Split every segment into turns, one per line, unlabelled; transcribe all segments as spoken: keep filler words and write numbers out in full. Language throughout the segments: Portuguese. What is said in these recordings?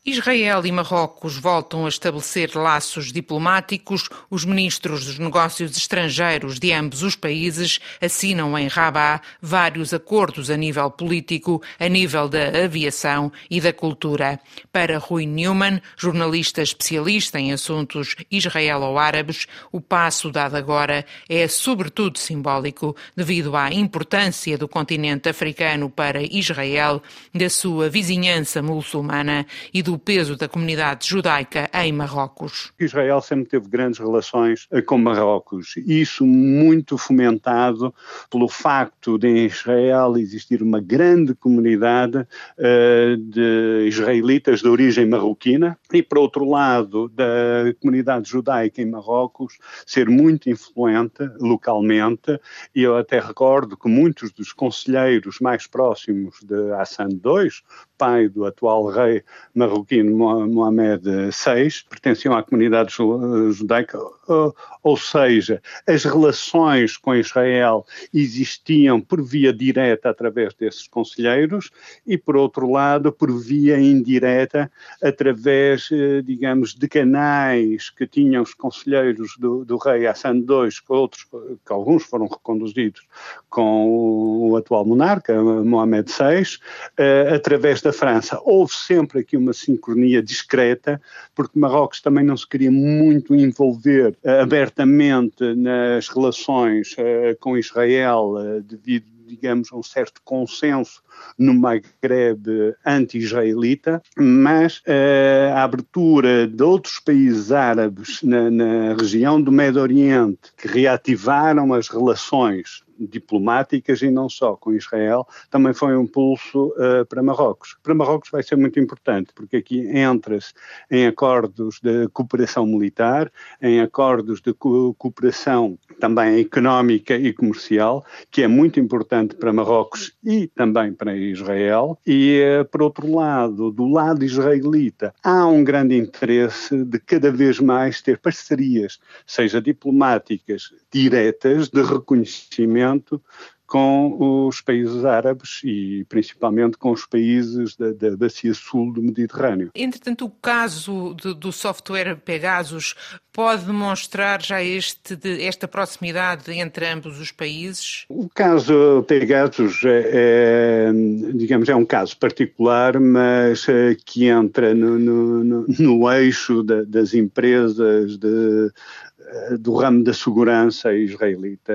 Israel e Marrocos voltam a estabelecer laços diplomáticos. Os ministros dos negócios estrangeiros de ambos os países assinam em Rabat vários acordos a nível político, a nível da aviação e da cultura. Para Rui Neumann, jornalista especialista em assuntos israelo-árabes, o passo dado agora é sobretudo simbólico devido à importância do continente africano para Israel, da sua vizinhança muçulmana e do o peso da comunidade judaica em Marrocos.
Israel sempre teve grandes relações com Marrocos, isso muito fomentado pelo facto de em Israel existir uma grande comunidade uh, de israelitas de origem marroquina e, por outro lado, da comunidade judaica em Marrocos ser muito influente localmente, e eu até recordo que muitos dos conselheiros mais próximos de Hassan dois, pai do atual rei marroquino Mohamed seis, pertenciam à comunidade judaica, ou seja, as relações com Israel existiam por via direta através desses conselheiros e, por outro lado, por via indireta através, digamos, de canais que tinham os conselheiros do, do rei Hassan dois, que, outros, que alguns foram reconduzidos com o atual monarca, Mohamed seis, através da França. Houve sempre aqui uma sincronia discreta, porque Marrocos também não se queria muito envolver uh, abertamente nas relações uh, com Israel, uh, devido, digamos, a um certo consenso no Maghreb anti-israelita, mas uh, a abertura de outros países árabes na, na região do Médio Oriente, que reativaram as relações diplomáticas e não só com Israel, também foi um impulso uh, para Marrocos. Para Marrocos vai ser muito importante, porque aqui entra-se em acordos de cooperação militar, em acordos de co- cooperação também económica e comercial, que é muito importante para Marrocos e também para Israel, e uh, por outro lado, do lado israelita, há um grande interesse de cada vez mais ter parcerias, seja diplomáticas diretas, de reconhecimento com os países árabes e principalmente com os países da, da bacia sul do Mediterrâneo.
Entretanto, o caso de, do software Pegasus pode demonstrar já este, de, esta proximidade entre ambos os países?
O caso Pegasus é, é, digamos, é um caso particular, mas é, que entra no, no, no, no eixo da, das empresas de do ramo da segurança israelita.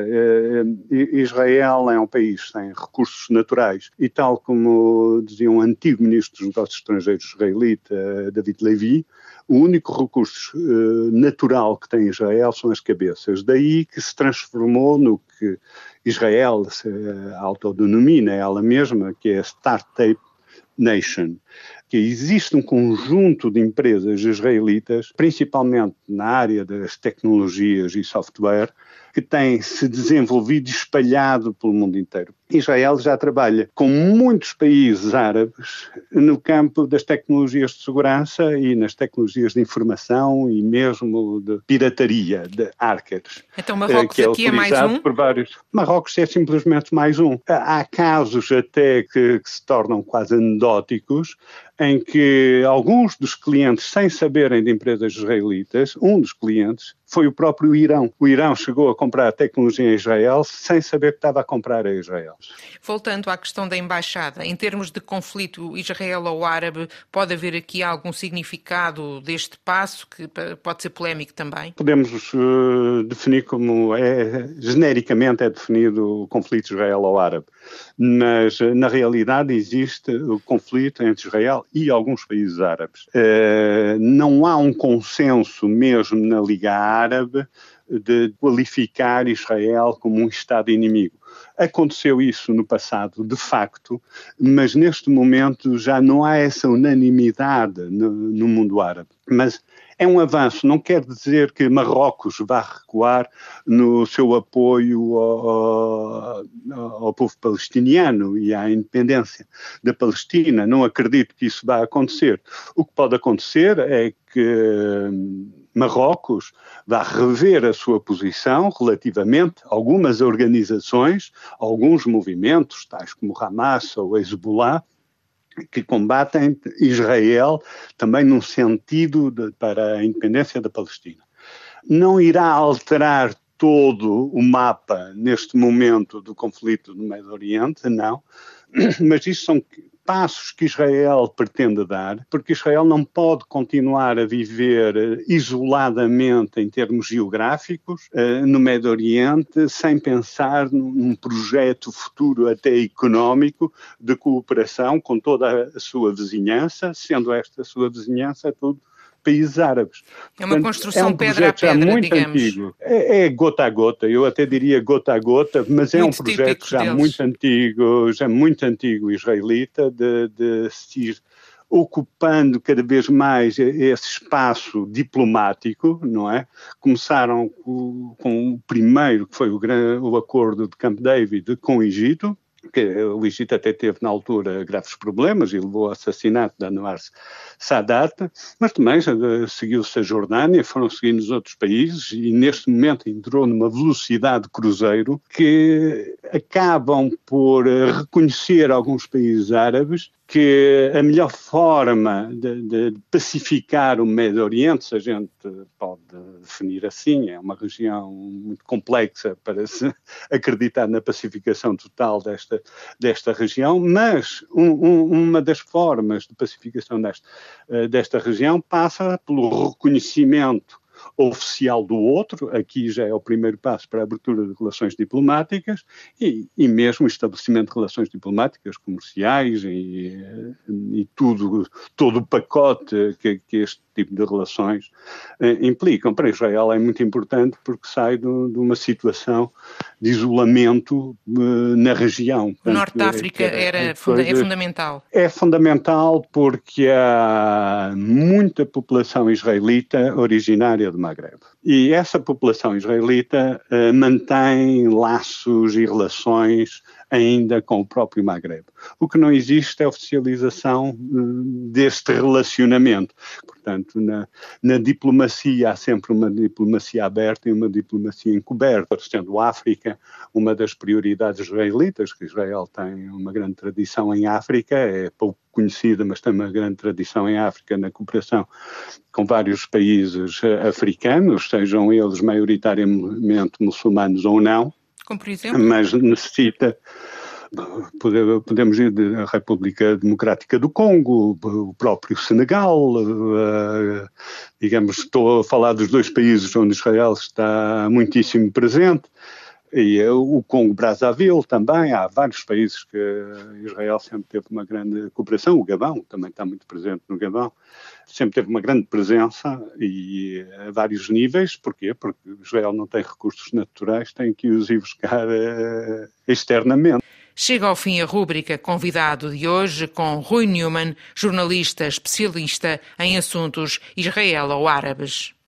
Israel é um país sem recursos naturais e, tal como dizia um antigo ministro dos Negócios Estrangeiros israelita, David Levy, o único recurso natural que tem Israel são as cabeças. Daí que se transformou no que Israel se autodenomina ela mesma, que é a Startup Nation, que existe um conjunto de empresas israelitas, principalmente na área das tecnologias e software, que têm se desenvolvido e espalhado pelo mundo inteiro. Israel já trabalha com muitos países árabes no campo das tecnologias de segurança e nas tecnologias de informação e mesmo de pirataria, de hackers.
Então Marrocos
que é
aqui é mais um?
Por vários. Marrocos é simplesmente mais um. Há casos até que, que se tornam quase anedóticos, em que alguns dos clientes, sem saberem de empresas israelitas, um dos clientes foi o próprio Irão. O Irão chegou a comprar tecnologia em Israel sem saber que estava a comprar a Israel.
Voltando à questão da embaixada, em termos de conflito israelo-árabe, pode haver aqui algum significado deste passo que pode ser polémico também?
Podemos uh, definir como, é, genericamente é definido o conflito israelo-árabe, mas na realidade existe o conflito entre Israel e alguns países árabes. Uh, não há um consenso mesmo na Liga Árabe de qualificar Israel como um Estado inimigo. Aconteceu isso no passado, de facto, mas neste momento já não há essa unanimidade no, no mundo árabe. Mas é um avanço, não quer dizer que Marrocos vá recuar no seu apoio ao, ao povo palestiniano e à independência da Palestina. Não acredito que isso vá acontecer. O que pode acontecer é que Marrocos vai rever a sua posição relativamente a algumas organizações, alguns movimentos, tais como Hamas ou Hezbollah, que combatem Israel também num sentido de, para a independência da Palestina. Não irá alterar todo o mapa neste momento do conflito no Médio Oriente, não, mas isso são passos que Israel pretende dar, porque Israel não pode continuar a viver isoladamente em termos geográficos no Médio Oriente, sem pensar num projeto futuro até económico de cooperação com toda a sua vizinhança, sendo esta sua vizinhança tudo países árabes.
É uma
Portanto,
construção
é um
pedra a pedra,
muito
digamos.
Antigo. É, é gota a gota, eu até diria gota a gota, mas é
Muito
um projeto já
deles.
muito antigo, já muito antigo israelita, de, de se ir ocupando cada vez mais esse espaço diplomático, não é? Começaram com, com o primeiro, que foi o, o acordo de Camp David com o Egito, que o Egito até teve na altura graves problemas e levou ao assassinato de Anwar Sadat, mas também seguiu-se a Jordânia, foram seguindo os outros países e neste momento entrou numa velocidade de cruzeiro que acabam por reconhecer alguns países árabes que a melhor forma de, de pacificar o Médio Oriente, se a gente pode definir assim, é uma região muito complexa para se acreditar na pacificação total desta, desta região, mas um, um, uma das formas de pacificação desta, desta região passa pelo reconhecimento oficial do outro, aqui já é o primeiro passo para a abertura de relações diplomáticas e, e mesmo o estabelecimento de relações diplomáticas comerciais e, e tudo, todo o pacote que, que este tipo de relações eh, implicam. Para Israel é muito importante porque sai de, de uma situação de isolamento eh, na região.
O Norte da África é, era, é, funda- é fundamental.
É fundamental porque há muita população israelita originária do Magreb. E essa população israelita eh, mantém laços e relações ainda com o próprio Magreb. O que não existe é a oficialização eh, deste relacionamento. Portanto, na, na diplomacia há sempre uma diplomacia aberta e uma diplomacia encoberta, sendo a África uma das prioridades israelitas, que Israel tem uma grande tradição em África, é pouco conhecida, mas tem uma grande tradição em África na cooperação com vários países africanos, sejam eles maioritariamente muçulmanos ou não.
Como por exemplo?
Mas necessita... Podemos ir da República Democrática do Congo, o próprio Senegal, uh, digamos, estou a falar dos dois países onde Israel está muitíssimo presente, e uh, o Congo-Brazzaville também, há vários países que Israel sempre teve uma grande cooperação, o Gabão também está muito presente no Gabão, sempre teve uma grande presença e a vários níveis. Porquê? Porque Israel não tem recursos naturais, tem que os ir buscar uh, externamente.
Chega ao fim a rúbrica Convidado de hoje com Rui Neumann, jornalista especialista em assuntos israelo-árabes.